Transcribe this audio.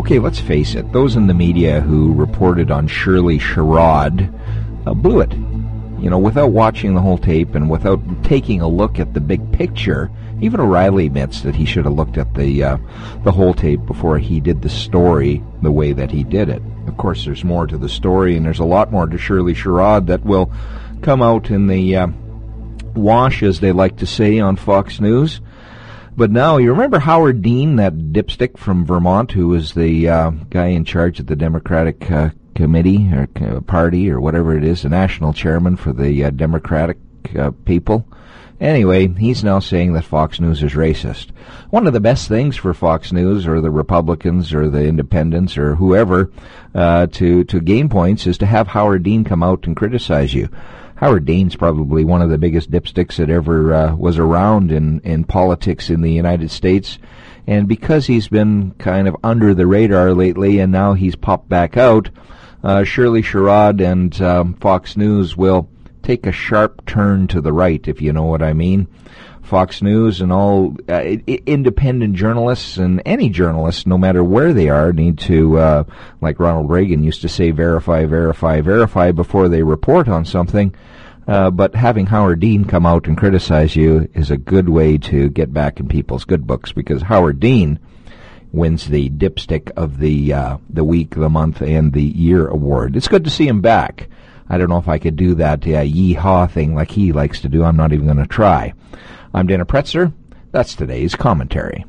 Okay, let's face it. Those in the media who reported on Shirley Sherrod blew it. You know, without watching the whole tape and without taking a look at the big picture. Even O'Reilly admits that he should have looked at the whole tape before he did the story the way that he did it. Of course, there's more to the story, and there's a lot more to Shirley Sherrod that will come out in the wash, as they like to say, on Fox News. But now, you remember Howard Dean, that dipstick from Vermont, who was the guy in charge of the Democratic Committee or Party or whatever it is, the national chairman for the Democratic people? Anyway, he's now saying that Fox News is racist. One of the best things for Fox News or the Republicans or the Independents or whoever to gain points is to have Howard Dean come out and criticize you. Howard Dean's probably one of the biggest dipsticks that ever was around in politics in the United States. And because he's been kind of under the radar lately and now he's popped back out, Shirley Sherrod and Fox News will take a sharp turn to the right, if you know what I mean. Fox News and all independent journalists and any journalists, no matter where they are, need to, like Ronald Reagan used to say, verify, verify, verify before they report on something. But having Howard Dean come out and criticize you is a good way to get back in people's good books, because Howard Dean wins the Dipstick of the Week, the Month, and the Year award. It's good to see him back. I don't know if I could do that yee-haw thing like he likes to do. I'm not even going to try. I'm Dana Pretzer. That's today's commentary.